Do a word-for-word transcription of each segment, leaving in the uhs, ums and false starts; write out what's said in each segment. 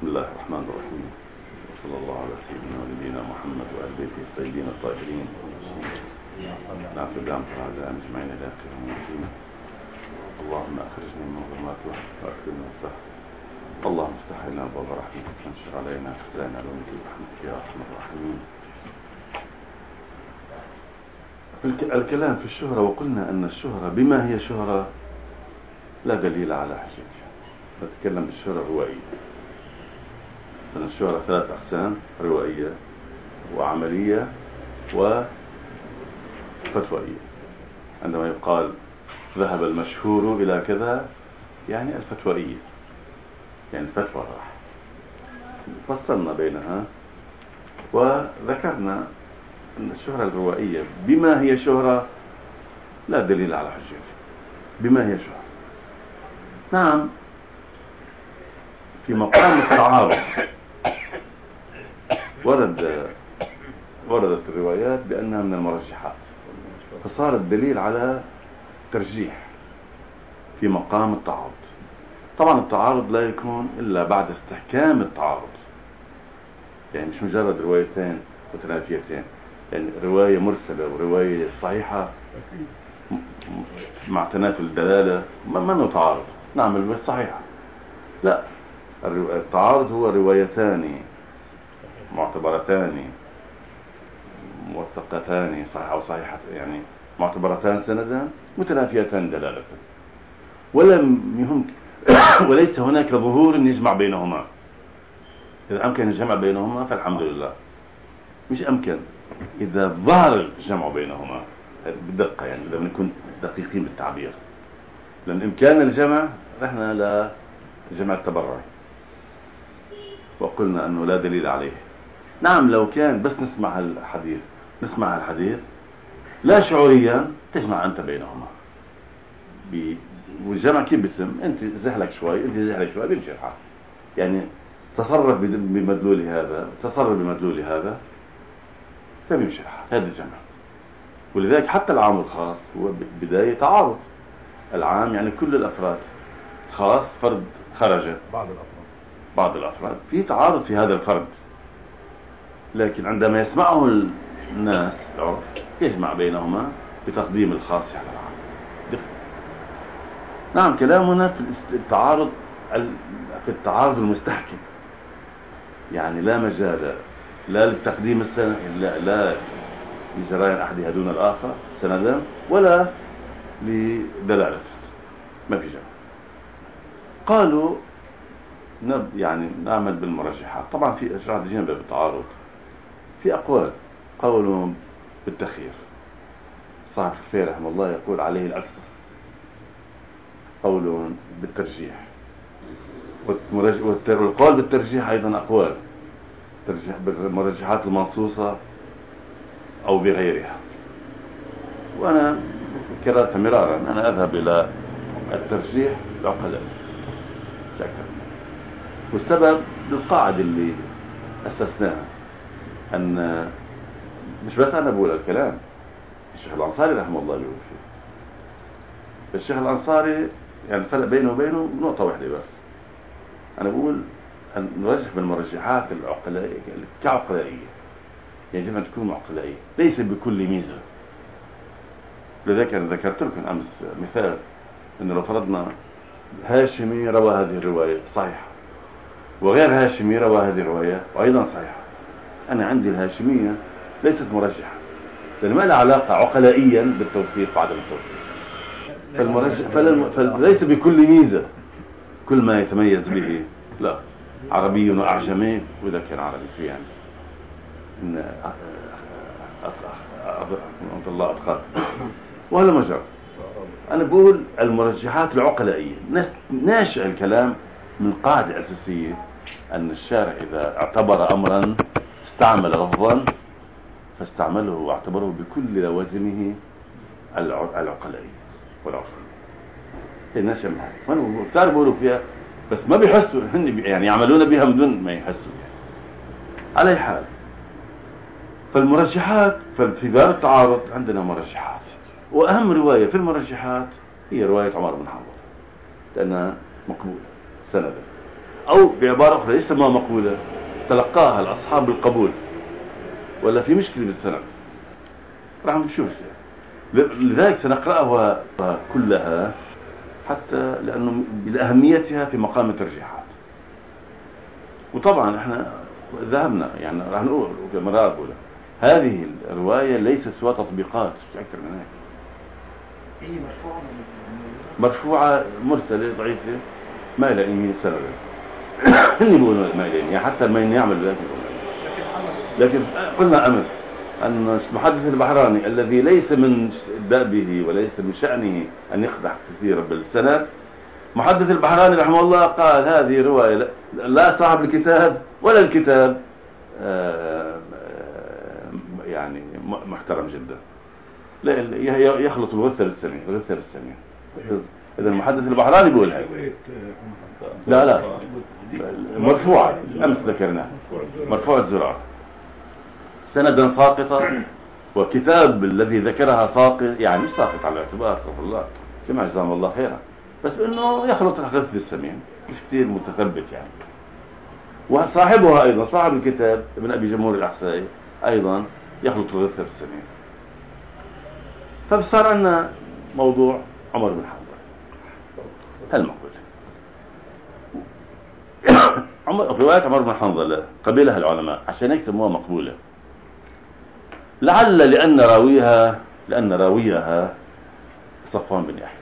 بسم الله الرحمن الرحيم، وصلى الله على سيدنا ونبينا محمد وآل بيته الطيبين الطاهرين. نعفو بأمر هذا أجمعين إلى آخر يوم. اللهم أخرجنا من ظلمات الوحي وأكرمنا بالفهم. اللهم افتح لنا أبواب رحمتك وانشر علينا خزائن علومك برحمتك يا أرحم الراحمين. الكلام في الشهرة، وقلنا أن الشهرة بما هي شهرة لا دليل على حجتها. نتكلم بالشهرة الروائية. أن الشهرة ثلاث أقسام: روائية وعملية وفتوائية. عندما يقال ذهب المشهور إلى كذا يعني الفتوائية، يعني الفتوى راح. فصلنا بينها وذكرنا أن الشهرة الروائية بما هي شهرة لا دليل على حجتها. بما هي شهرة، نعم، في مقام التعارض ورد وردت الروايات بأنها من المرجحات، فصار الدليل على ترجيح في مقام التعارض. طبعا التعارض لا يكون إلا بعد استحكام التعارض، يعني مش مجرد روايتين متنافيتين، يعني رواية مرسلة ورواية صحيحة مع تنافي الدلالة ما منه تعارض. نعم الرواية صحيحة، لا، التعارض هو روايتان معتبرتان موثقتان صحيحة أو صحيحة، يعني معتبرتان سندا متنافيتان دلالة، ولم يهم وليس هناك ظهور يجمع بينهما. إذا أمكن الجمع بينهما فالحمد لله، مش أمكن إذا ظهر الجمع بينهما بدقة، يعني إذا بنكون دقيقين بالتعبير، لأن إمكان الجمع رحنا لجمع التبرع وقلنا أنه لا دليل عليه. نعم لو كان بس نسمع الحديث نسمع الحديث لا شعوريا تجمع أنت بينهما، والجمع كيف بيتم؟ أنت زحلك شوي أنت زحلك شوي بيمشي الحال، يعني تصرف بمدلول هذا تصرف بمدلول هذا فبيمشي الحال. هذا الجمع. ولذلك حتى العام والخاص هو بداية تعارض. العام يعني كل الأفراد، خاص فرد خرج بعض الأفراد بعض الأفراد في تعارض في هذا الفرد، لكن عندما يسمعه الناس العرف يجمع بينهما بتقديم الخاص على العام. نعم كلامنا في التعارض في التعارض المستحكم، يعني لا مجال لا للتقديم السنة لا, لا لجريان أحدها دون الآخر سندا ولا لدلالة، ما في جمع. قالوا نب يعني نعمل بالمرجحات. طبعا في إشراح جنب بالتعارض في أقوال. قول بالتخيير، صاحب الخفير رحمه الله يقول عليه الأكثر. قول بالترجيح، والقول بالترجيح أيضا أقوال، ترجيح بالمرجحات المنصوصة أو بغيرها. وأنا كررت مرارا أنا أذهب إلى الترجيح العقلاء مش أكثر. والسبب للقاعدة اللي أسسناها، أن مش بس أنا بقول الكلام، الشيخ الأنصاري رحمه الله يقول فيه. الشيخ الأنصاري يعني الفرق بينه وبينه نقطة واحدة بس، أنا بقول أن نرجح بالمرجحات العقلائية كعقلائية، يعني يجب أن تكون عقلائية ليس بكل ميزة. لذلك أنا ذكرت لكم أمس مثال، أنه لو فرضنا هاشمي روى هذه الرواية صحيحة وغير هاشمي روى هذه الرواية وأيضا صحيحة، أنا عندي الهاشمية ليست مرجحة لأن ما لها علاقة عقلائيا بالتوثيق وعدم التوثيق. فالمرجح فليس بكل ميزة كل ما يتميز به، لا، عربي وأعجمي وإذا كان عربي في يعني إن أطلق الله أتقاك وهذا مجرد. أنا بقول المرجحات العقلائية، ناشئ الكلام من قاعدة أساسية أن الشارع إذا اعتبر أمرا استعمل لفظا فاستعمله واعتبره بكل لوازمه العقلائية والعقلائية. هي ناشئ من هذا، وأنا كتار بقولوا فيها بس ما بيحسوا، يعني يعملون بها من دون ما يحسوا يعني. على أي حال، فالمرجحات في باب التعارض عندنا مرجحات، وأهم رواية في المرجحات هي رواية عمر بن حنظل لأنها مقبولة سندا. أو بعبارة أخرى يسمى مقولة تلقاها الأصحاب بالقبول، ولا في مشكلة بالسند. راح نشوف، لذلك سنقرأها كلها حتى لأنه لأهميتها في مقام الترجيحات. وطبعا احنا ذهبنا يعني راح نقول مرات أقول هذه الرواية ليست سوى تطبيقات، مش أكثر من هيك. هي مرفوعة مرفوعة مرسلة ضعيفة ما إلى أي سبب. هني بيقولوا ما إلى يعني حتى ما يعمل ذلك. لكن قلنا أمس أن المحدث البحراني الذي ليس من دأبه وليس من شأنه أن يقدح كثيرا بالسند، محدث البحراني رحمه الله قال هذه رواية لا صاحب الكتاب ولا الكتاب يعني محترم جدا، لا يخلط الغثة بالسمين، الغثة بالسمين. إذا المحدث البحراني بيقول هذا. لا لا مرفوعة أمس ذكرناها، مرفوعة الزرار سندا ساقطة، وكتاب الذي ذكرها ساقط يعني مش ساقط على الاعتبار صلى الله جمع جزاهم الله خيرا، بس انه يخلط الغث بالسمين مش كثير متثبت يعني. وصاحبها ايضا صاحب الكتاب ابن ابي جمهور الاحسائي ايضا يخلط الغث بالسمين. فبصار عندنا موضوع عمر بن حنظل هالمقول. عمر رواية عمر بن حنظل قبلها العلماء عشان هيك سموها مقبولة، لعل لأن راويها لأن راويها صفوان بن يحيى،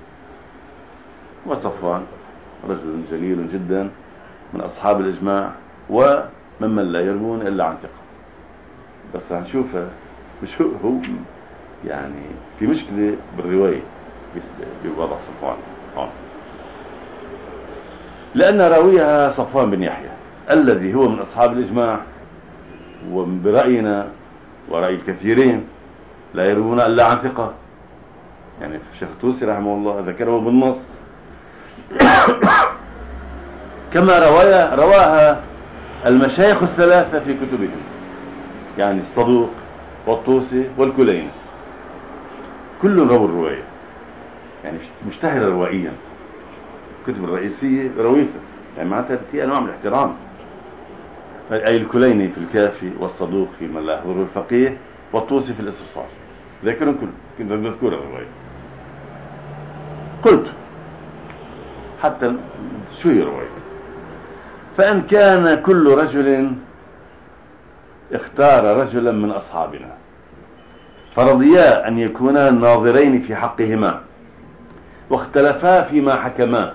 وصفوان رجل جليل جدا من أصحاب الإجماع وممن لا يروون إلا عن ثقة. بس هنشوفها مش هو, هو يعني في مشكلة بالرواية بوضع صفوان آه. لأن راويها صفوان بن يحيى الذي هو من أصحاب الإجماع، وبرأينا ورأي الكثيرين لا يروون إلا عن ثقة. يعني الشيخ الطوسي رحمه الله ذكره بالنص كما روايا رواها المشايخ الثلاثة في كتبهم، يعني الصدوق والطوسي والكليني كل رووا الرواية، يعني مشتهرة روائيا. الكتب الرئيسية رويته يعني معناتها في أنواع من الاحترام، أي الكليني في الكافي، والصدوق في من لا يحضره الفقيه، والطوسي في الاستبصار. ذكرهم كل كنت نذكر الرواية. قلت حتى شو هي رواية؟ فإن كان كل رجل اختار رجلا من أصحابنا فرضيا أن يكونا الناظرين في حقهما واختلفا فيما حكما،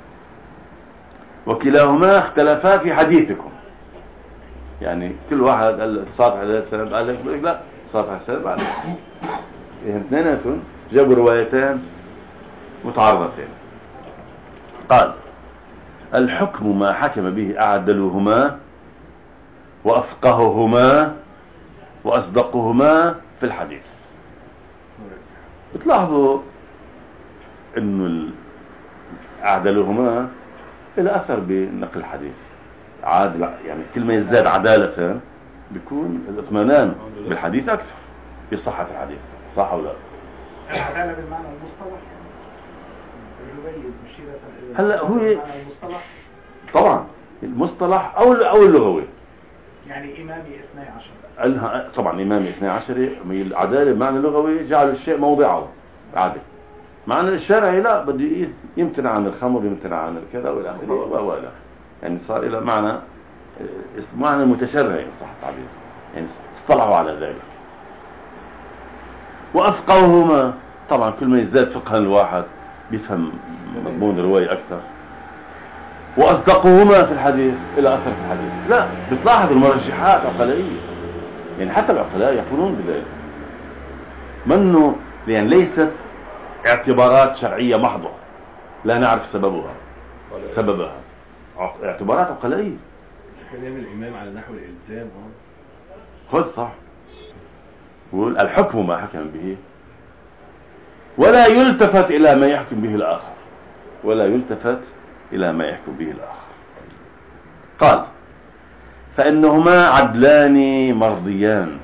وكلاهما اختلفا في حديثكم. يعني كل واحد قال صالح عليه السلام قال لك لا صالح عليه السلام قال لك اثنيناتهم جابوا روايتين متعارضتين. قال الحكم ما حكم به أعدلهما وأفقههما وأصدقهما في الحديث. بتلاحظوا انه أعدلهما إلى أثر بنقل الحديث، عادل يعني كل ما يزداد عدالة بيكون الاطمئنان بالحديث أكثر بصحة الحديث، صح ولا لا؟ العدالة بالمعنى المصطلح الرواية مشيرة هلا هو بالمعنى المصطلح طبعا المصطلح أو أو اللغوي، يعني إمامي اثني عشر طبعا إمامي اثني عشر. العدالة بمعنى اللغوي جعل الشيء موضعه عادل، معنى الشرعي لا بده يمتنع عن الخمر يمتنع عن الكذا والى اخره ولا يعني صار الى معنى معنى متشرعي صح التعبير، يعني اصطلحوا على ذلك. وافقههما طبعا كل ما يزداد فقها الواحد بيفهم مضمون الرواية اكثر. واصدقهما في الحديث الى اثر في الحديث. لا بتلاحظ المرجحات عقلائية، يعني حتى العقلاء يقولون بذلك منه، يعني ليست اعتبارات شرعية محضة لا نعرف سببها سببها اعتبارات عقلائية. كلام الإمام على نحو الإلزام خذ صح، يقول الحكم ما حكم به ولا يلتفت إلى ما يحكم به الآخر، ولا يلتفت إلى ما يحكم به الآخر. قال فإنهما عدلان مرضيان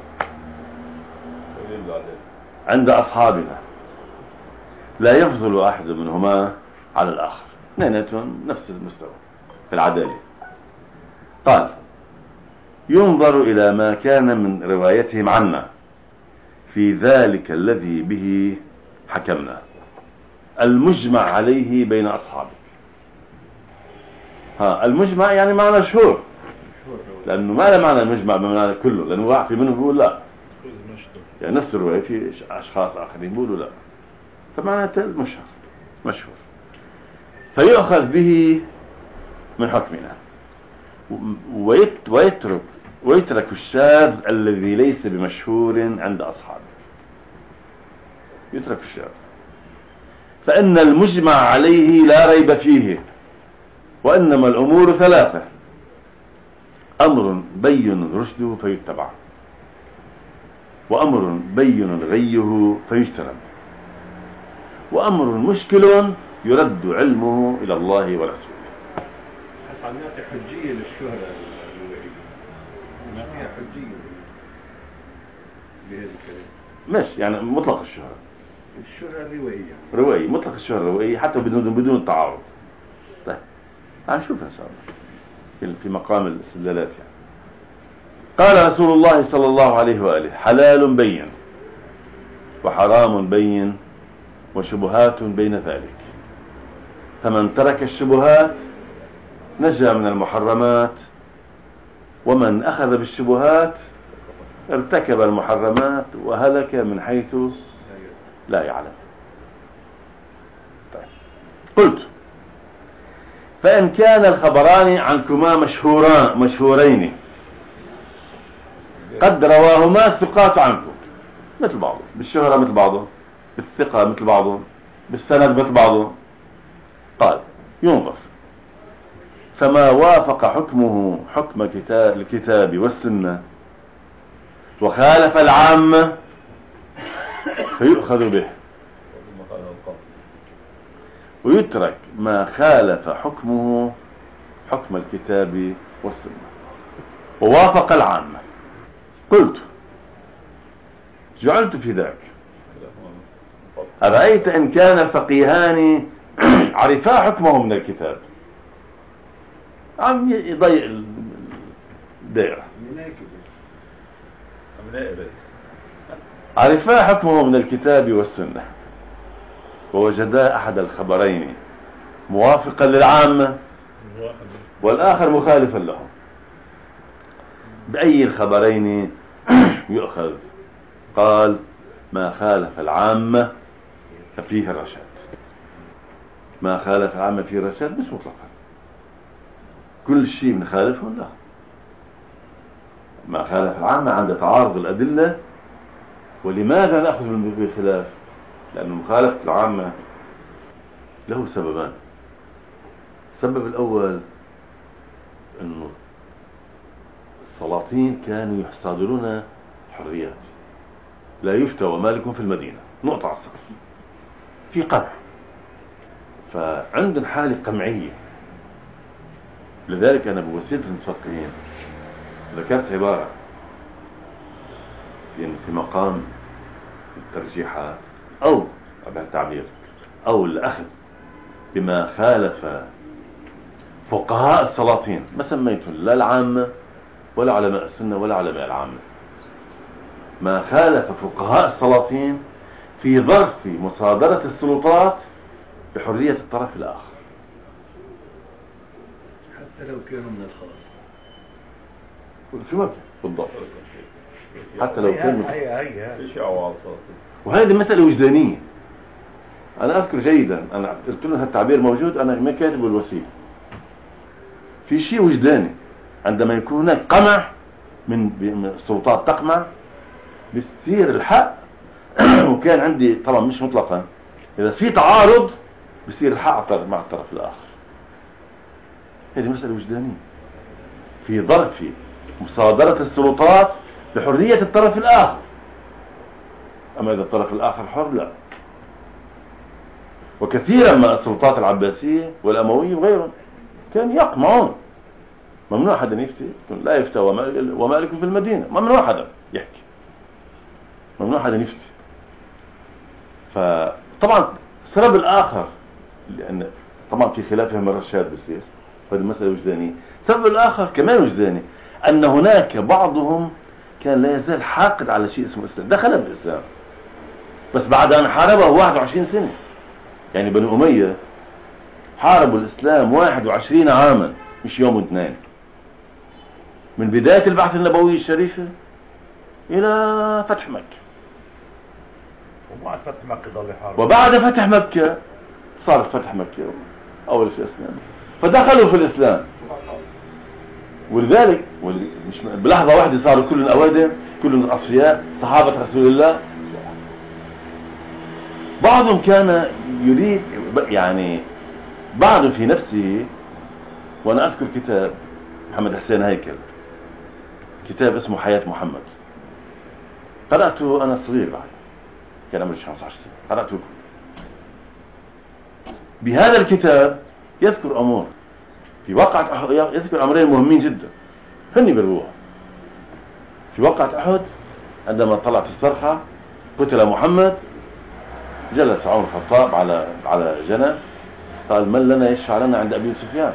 عند أصحابنا لا يفضل أحد منهما على الآخر، اثنيناتهم نفس المستوى. في العدالة. قال ينظر إلى ما كان من روايتهم عنا في ذلك الذي به حكمنا المجمع عليه بين أصحابه. ها المجمع يعني معنى مشهور، لأنه ما له معنى المجمع بمعنى كله، لأنه واحد في منهم بيقول لا، يعني نفس الرواية في أشخاص آخرين بيقولوا لا، فمعنى المشهور مشهور فيؤخذ به من حكمنا ويترك ويترك الشاذ الذي ليس بمشهور عند أصحابه. يترك الشاذ، فإن المجمع عليه لا ريب فيه، وإنما الأمور ثلاثة: أمر بين رشده فيتبع، وأمر بين غيه فيجتنب، وأمر مشكل يرد علمه إلى الله ورسوله. بس عم نعطي حجية للشهرة الروائية، نعطيها حجية بهذا الكلام. ماشي، يعني مطلق الشهرة، الشهرة الروائية روائي، مطلق الشهرة الروائية حتى بدون بدون التعارض. طيب هنشوف إن شاء الله في مقام الاستدلالات. يعني قال رسول الله صلى الله عليه وآله: حلال بين وحرام بين وشبهات بين ذلك، فمن ترك الشبهات نجا من المحرمات، ومن أخذ بالشبهات ارتكب المحرمات وهلك من حيث لا يعلم. طيب. قلت: فإن كان الخبران عنكما مشهوران مشهورين قد رواهما الثقات عنكم، مثل بعضه، بالشهرة مثل بعضه، بالثقة مثل بعضه، بالسند مثل بعضه، قال: ينظر، فما وافق حكمه حكم الكتاب والسنة وخالف العامة فيؤخذ به، ويترك ما خالف حكمه حكم الكتاب والسنة ووافق العامة. قلت: جعلت في ذاك أرأيت إن كان الفقيهان عرفا حكمه من الكتاب، عم يضيع الدائرة، عرفا حكمه من الكتاب والسنة ووجدا أحد الخبرين موافقا للعامة والآخر مخالفا له، بأي الخبرين يؤخذ؟ قال: ما خالف العامة ففيه الرشاد. ما خالف العامة فيه الرشاد مش مطلقا، كل شيء من خالفه لا. ما خالف العامة عند تعارض الأدلة. ولماذا نأخذ بالخلاف؟ لأن مخالفة العامة له سببان. السبب الأول أنه السلاطين كانوا يصادرون حريات، لا يفتى ومالك في المدينة، نقطة على السقف، في قمع، فعندنا حالة قمعية. لذلك أنا بوسيلة المفقهين ذكرت عبارة يعني في مقام الترجيحات أو بالتعبير أو الأخذ بما خالف فقهاء السلاطين، ما سميته لا العامة ولا علماء السنة ولا علماء العامة، ما خالف فقهاء السلاطين في ظرف مصادرة السلطات بحرية الطرف الآخر، حتى لو كانوا من الخاص. شو ما بالضبط، حتى لو كان هي هي وهذه مسألة وجدانية. أنا أذكر جيدا، أنا قلت له هالتعبير موجود، أنا ما كاتب الوسيلة، في شيء وجداني عندما يكون هناك قمع من السلطات تقمع بيصير الحق وكان عندي طبعا مش مطلقا، إذا في تعارض بيصير الحق مع الطرف الآخر. هذه مسألة وجدانية في ظرف مصادرة السلطات بحرية الطرف الآخر. أما إذا الطرف الآخر حر لا. وكثيرا ما السلطات العباسية والأموية وغيرهم كان يقمعون، ممنوع حدا يفتي، لا يفتى ومالك في المدينة، ممنوع حدا يحكي، ممنوع حدا يفتي. فطبعا السبب الآخر لأن طبعا في خلافهم الرشاد بيصير، هذه مسألة وجدانية. السبب الآخر كمان وجداني، أن هناك بعضهم كان لا يزال حاقد على شيء اسمه الإسلام، دخل بالإسلام بس بعد أن حاربه واحد وعشرين سنة. يعني بني أمية حاربوا الإسلام واحد وعشرين عاما، مش يوم واثنين، من بداية البعث النبوي الشريفة إلى فتح مكة. وبعد فتح مكة ضل يحارب، وبعد فتح مكة صار فتح مكة أول في الإسلام، فدخلوا في الإسلام. ولذلك مش بلحظة واحدة صاروا كلهم أوادم، كلهم أصفياء صحابة رسول الله. بعضهم كان يريد يعني بعض في نفسه. وأنا أذكر كتاب محمد حسين هيكل، كتاب اسمه حياة محمد، قرأته أنا صغير بعد، كان عمري خمسة عشر سنة، قرأته. بهذا الكتاب يذكر أمور في وقعة، يذكر أمرين مهمين جدا هني بالروح. في وقعة أحد عندما طلعت الصرخة قتل محمد، جلس عمر الخطاب على على جنب، قال من لنا يشفع لنا عند أبي سفيان.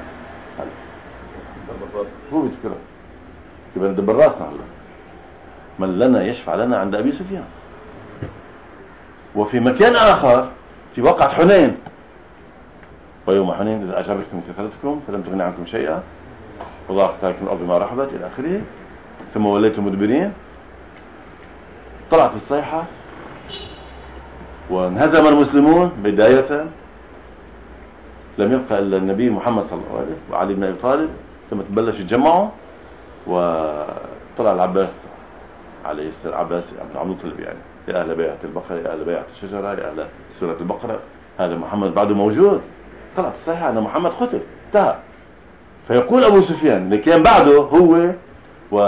هو بيذكره كيف ندبر راسنا هلا، من لنا يشفع لنا عند أبي سفيان. وفي مكان آخر في وقعة حنين، ويوم حنين إذا أعجبتكم كثرتكم فلم تغن عنكم شيئا وضاقت عليكم الأرض ما رحبت إلى آخره ثم وليتم مدبرين. طلعت الصيحة وانهزم المسلمون بداية، لم يبقى إلا النبي محمد صلى الله عليه وسلم وعلي بن أبي طالب، ثم تبلش يتجمعوا وطلع العباس عليه السلام، عباس بن عبد المطلب، يعني يا أهل بيعة البقرة يا أهل بيعة الشجرة يا أهل سورة البقرة، هذا محمد بعده موجود. طلعت الصيحة أن محمد قتل انتهى. فيقول أبو سفيان اللي كان بعده هو و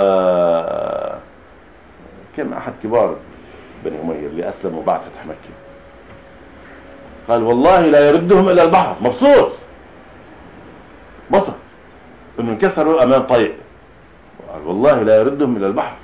كان أحد كبار بني أمية اللي أسلموا بعد فتح مكة، قال والله لا يردهم إلى البحر. مبسوط بسط إنه انكسروا أمام طيء، قال والله لا يردهم إلى البحر.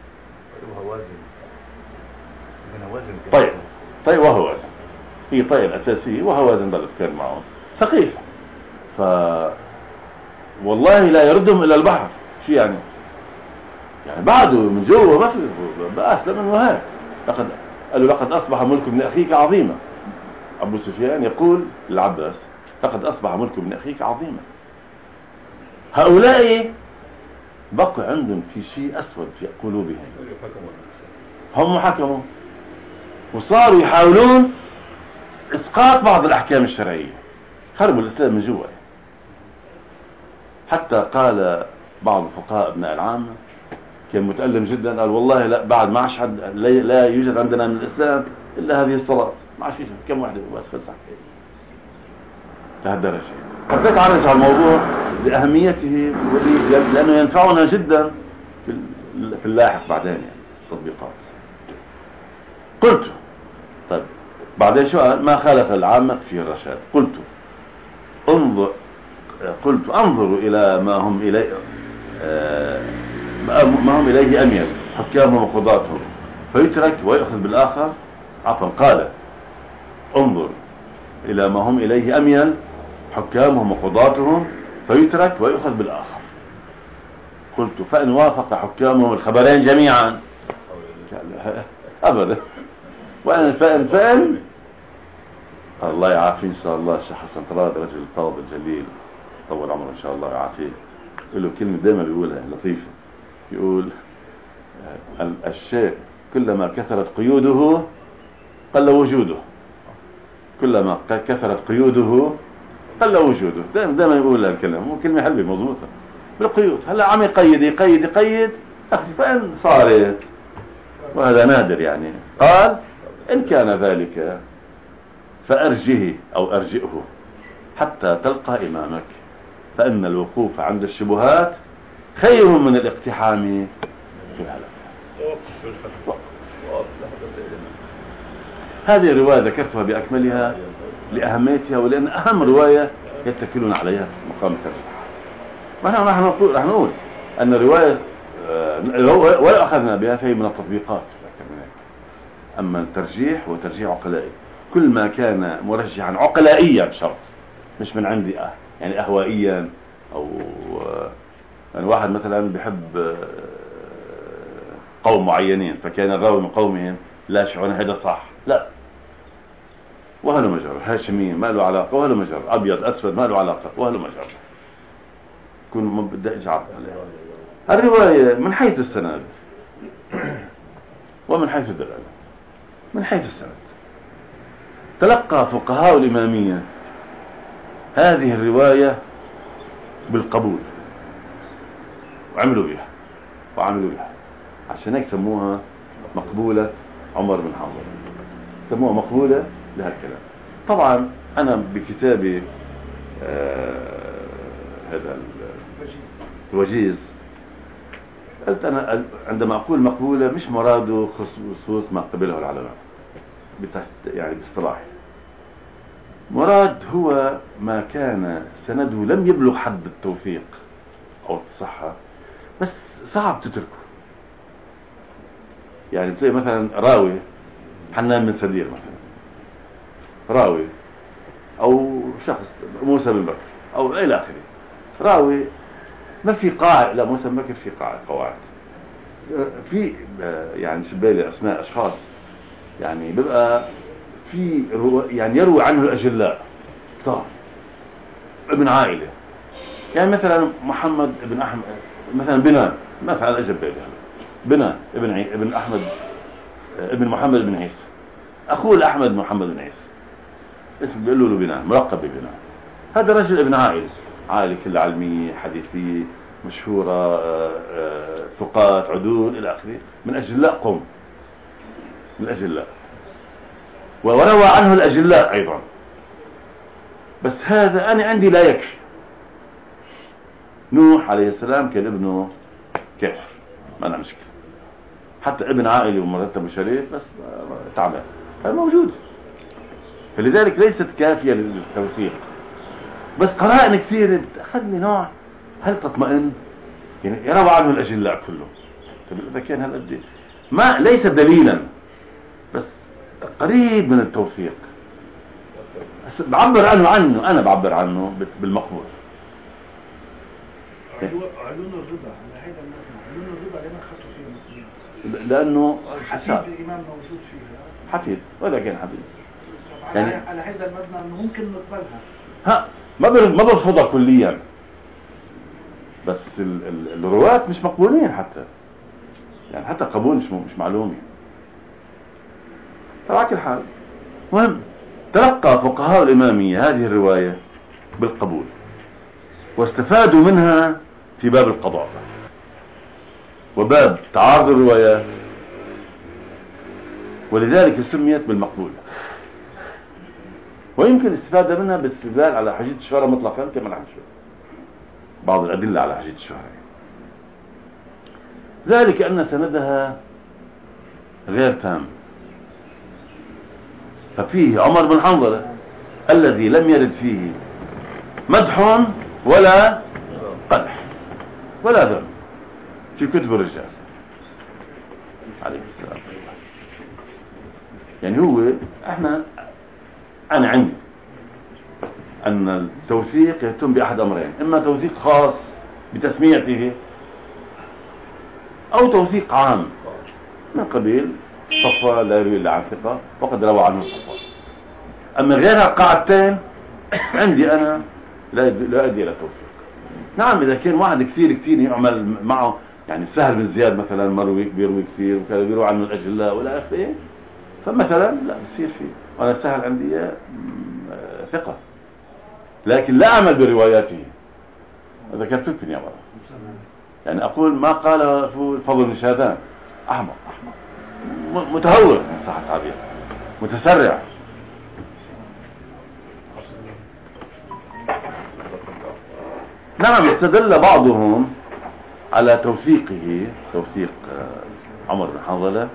طيب طيب وهوازن هي طيب الأساسية، وهوازن بلد كان معهم ثقيف، ف والله لا يردهم إلى البحر. شو يعني؟ يعني بعده من جوه ما في بأسلم من وهاك. لقد قالوا لقد أصبح ملك ابن أخيك عظيما. أبو سفيان يقول للعباس لقد أصبح ملك ابن أخيك عظيما. هؤلاء بقوا عندهم في شيء أسود في قلوبهم، هم حكموا وصاروا يحاولون إسقاط بعض الأحكام الشرعية، خربوا الإسلام من جوا. حتى قال بعض الفقهاء ابناء العامة كان متألم جدا، قال والله لا بعد ما عادش حد لا يوجد عندنا من الإسلام إلا هذه الصلاة، ما عادش كم واحدة بس خلص لهالدرجة. حبيت أعرج على الموضوع لأهميته لأنه ينفعنا جدا في اللاحق بعدين، يعني التطبيقات. قلت طيب بعدين شو ما خالف العامة في الرشاد. قلت انظر قلت انظروا إلى ما هم إليه ما هم إليه أميل حكامهم وقضاتهم فيترك ويأخذ بالآخر. عفوا قال انظر إلى ما هم إليه أميل حكامهم وقضاتهم فيترك ويأخذ بالآخر. قلت فإن وافق حكامهم الخبرين جميعا أبدا، وأنا فإن فإن الله يعافيه إن شاء الله. الشيخ حسن طراد رجل فاضل جليل طول عمره إن شاء الله يعافيه، يقول له كلمة دائما بيقولها لطيفة، يقول الشيء كلما كثرت قيوده قل وجوده، كلما كثرت قيوده قل وجوده. دائما دائما يقول الكلام، مو كلمة حلوة مضبوطة بالقيود. هلا عم يقيد يقيد يقيد فإن صارت، وهذا نادر يعني. قال إن كان ذلك فأرجه أو أرجئه حتى تلقى إمامك، فإن الوقوف عند الشبهات خير من الاقتحام في الهلاك. هذه الرواية ذكرتها بأكملها لأهميتها، ولأن أهم رواية يتكلون عليها في مقام الترجيح. ونحن نحن نقول نحن نقول أن الرواية ولو أخذنا بها فهي من التطبيقات. أما الترجيح هو ترجيح عقلائي، كل ما كان مرجحا عقلائيا شرط، مش من عندي أه يعني أهوائيا أو يعني واحد مثلا بيحب قوم معينين فكان الراوي من قومهم لا يشعرون هذا صح، لا، وهله مجر، هاشمي ما له علاقة، وهله مجر، أبيض أسود ما له علاقة، وهله مجر. كون ما بدي أجعل الرواية من حيث السند ومن حيث الدلالة. من حيث السند تلقى فقهاء الإمامية هذه الرواية بالقبول وعملوا بها وعملوا بها، عشان هيك سموها مقبولة عمر بن حنظلة، سموها مقبولة لهالكلام. طبعا أنا بكتابي آه هذا الوجيز قلت أنا عندما أقول مقبولة مش مراده خصوص ما قبله العلماء يعني باصطلاح، مراد هو ما كان سنده لم يبلغ حد التوثيق أو الصحة بس صعب تتركه. يعني بتلاقي مثلا راوي حنان بن سدير مثلا راوي، أو شخص موسى بن بكر أو إلى آخره، راوي ما في قاعدة، لا موسى بن بكر في قاعدة قواعد في يعني شبالي أسماء أشخاص يعني بيبقى في يعني يروي عنه الأجلاء كثار ابن عائلة. يعني مثلا محمد ابن أحمد مثلا بنان مثلا أجبالي بنان ابن عي... ابن أحمد ابن محمد بن عيسى، أخوه الأحمد محمد بن عيسى، اسم بيقولوا له بنان، ملقب ببنان. هذا رجل ابن عائلة، عائلة كلها علمية حديثية مشهورة، ثقات عدول إلى آخره، من أجلاء قوم، من أجلاء، وروى عنه الأجلاء أيضا. بس هذا أنا عندي لا يكفي. نوح عليه السلام كان ابنه كافر، ما أنا مشكلة، حتى ابن عائلي ومرتب شريف بس تعبان، هذا موجود. فلذلك ليست كافية للتوثيق، بس قرائن كثيرة أخذني نوع هل تطمئن يعني يروى عنه الأجلاء كله. طيب إذا كان هالقد ما ليس دليلا بس قريب من التوثيق، بعبر عنه عنه أنا بعبر عنه بالمقبول. علون الرضا على هذا المبنى، علون الرضا لما خطوا فيه لأنه حفيد الإمام موجود فيها، حفيد ولا كان حفيد يعني على هذا المبنى أنه ممكن نقبلها. ها ما ما برفضها كليا، بس ال ال الرواة مش مقبولين حتى، يعني حتى قبول مش مش معلومي. على كل حال مهم تلقى فقهاء الإمامية هذه الرواية بالقبول واستفادوا منها في باب القضاء وباب تعارض الروايات، ولذلك سميت بالمقبولة. ويمكن الاستفادة منها بالاستدلال على حجية الشهرة مطلقا كما نحن نشوف بعض الأدلة على حجية الشهرة، ذلك أن سندها غير تام. ففيه عمر بن حنظلة الذي لم يرد فيه مدح ولا قدح ولا ذم في كتب الرجال عليه السلام. يعني هو احنا انا عندي ان التوثيق يتم باحد امرين، اما توثيق خاص بتسميته او توثيق عام من قبيل صفوة لا يروي الا عن ثقة وقد روى عنه صفوة. اما غير هالقاعدتين عندي انا لا لا ادي الى توثيق. نعم اذا كان واحد كثير كثير يعمل معه، يعني سهل بن زياد مثلا مروي بيروي كثير وكان بيروي عنه الاجلاء ولا اخره، فمثلا لا بصير فيه، وانا سهل عندي ثقة، لكن لا اعمل برواياته. ذكرت لكم يا مرة، يعني اقول ما قال الفضل بن شاذان احمق متهور من صح التعبير، متسرع. نعم استدل بعضهم على توثيقه، توثيق عمر بن حنظلة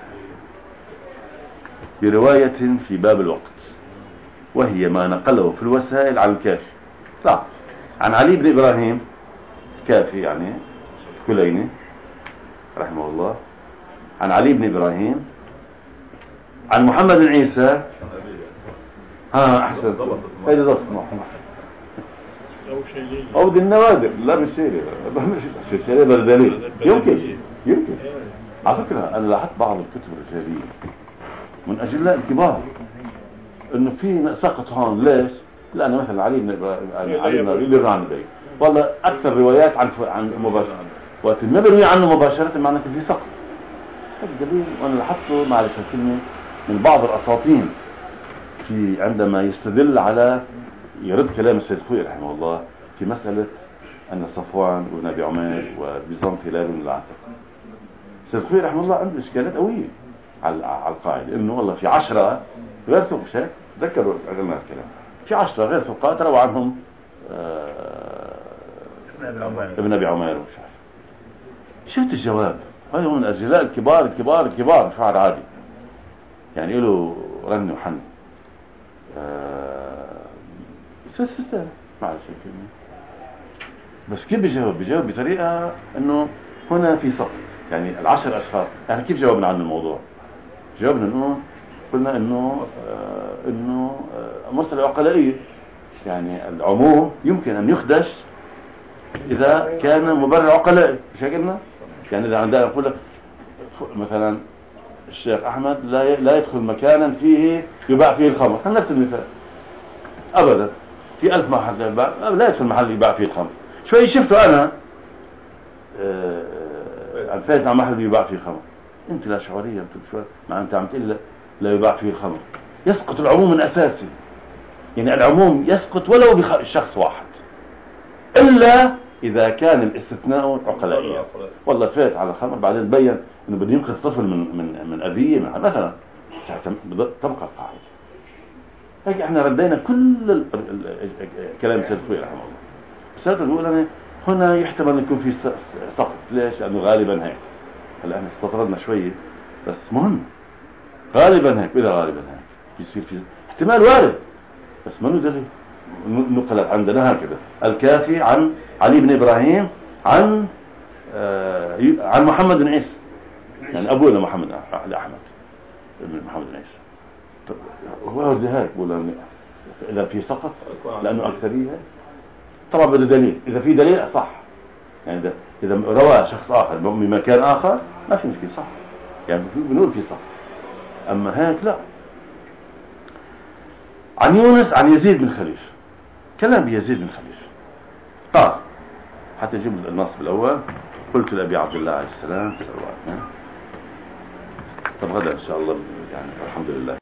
برواية في باب الوقت، وهي ما نقله في الوسائل عن الكافي، صح، عن علي بن إبراهيم الكافي يعني كليني رحمه الله، عن علي بن إبراهيم عن محمد بن عيسى. ها أحسن، هذا ضبط محمد أو شيلين أو دي النوادر، لا مش شيلة، مش شيلة بردليل، يمكن يمكن. على فكرة أنا لاحظت بعض الكتب الرجالية من أجلاء الكبار إنه في سقط هون. ليش؟ لأن مثلا علي بن علي بن أبي طالب والله أكثر روايات عن عن مباشرة، وقت ما بروي عنه مباشرة معناته في سقط. الدليل وأنا لاحظته معلش الكلمة من بعض الأساطين في عندما يستدل على يرد كلام السيد خوي رحمه الله في مسألة أن صفوان وابن أبي عمير وبيزنطي لا يبنوا العتق. السيد خوي رحمه الله عنده إشكالات قوية على على القاعدة إنه والله في عشرة غير ثقة، مش هيك؟ تذكروا قلنا الكلام، في عشرة غير ثقات روى عنهم آه ابن أبي عمير ومش عارف. شفت الجواب؟ هذا من الأجلاء الكبار الكبار الكبار شعر عادي يعني له رن وحن آه سيستم معلش الكلمة. بس كيف بيجاوب؟ بيجاوب بطريقة انه هنا في سقط، يعني العشر اشخاص يعني كيف جاوبنا عن الموضوع؟ جاوبنا انه قلنا انه آه انه آه مسألة عقلائية، يعني العموم يمكن ان يخدش اذا كان مبرر عقلائي، مش هيك قلنا؟ يعني اذا عندنا نقول لك مثلا الشيخ احمد لا لا يدخل مكانا فيه يباع فيه الخمر، خلينا نفس المثال ابدا في ألف محل يباع لا يدخل محل يباع فيه الخمر. شوي شفته انا الفايت على محل يباع فيه خمر، انت لا شعوريه انت شوي مع انت عم تقول لا يباع فيه الخمر، يسقط العموم من اساسي. يعني العموم يسقط ولو بشخص واحد الا اذا كان الاستثناء عقلائيا. والله فات على الخمر بعدين تبين انه بده ينقذ طفل من من من اذيه مثلا، تبقى القاعده. هيك احنا ردينا كل كلام سيد خوي رحمه الله. بس بقول انا هنا يحتمل ان يكون في سقط. ليش؟ لانه غالبا هيك. هلا احنا استطردنا شويه بس مهم غالبا هيك. اذا غالبا هيك يصير في احتمال وارد بس ما له دليل. نقلت عندنا هكذا الكافي عن علي بن ابراهيم عن آه عن محمد بن عيسى، يعني ابونا محمد احمد ابن محمد بن عيسى. هو ورد هيك بقول اذا في سقط لانه اكثريه طبعا بده دليل. اذا في دليل صح، يعني اذا اذا روى شخص اخر من مكان اخر ما في مشكله صح، يعني بنقول في سقط. اما هيك لا. عن يونس عن يزيد بن خليفه، كلام بيزيد بن خليفه قال حتى نجيب النص الاول. قلت لابي عبد الله عليه السلام طب غدا ان شاء الله يعني الحمد لله.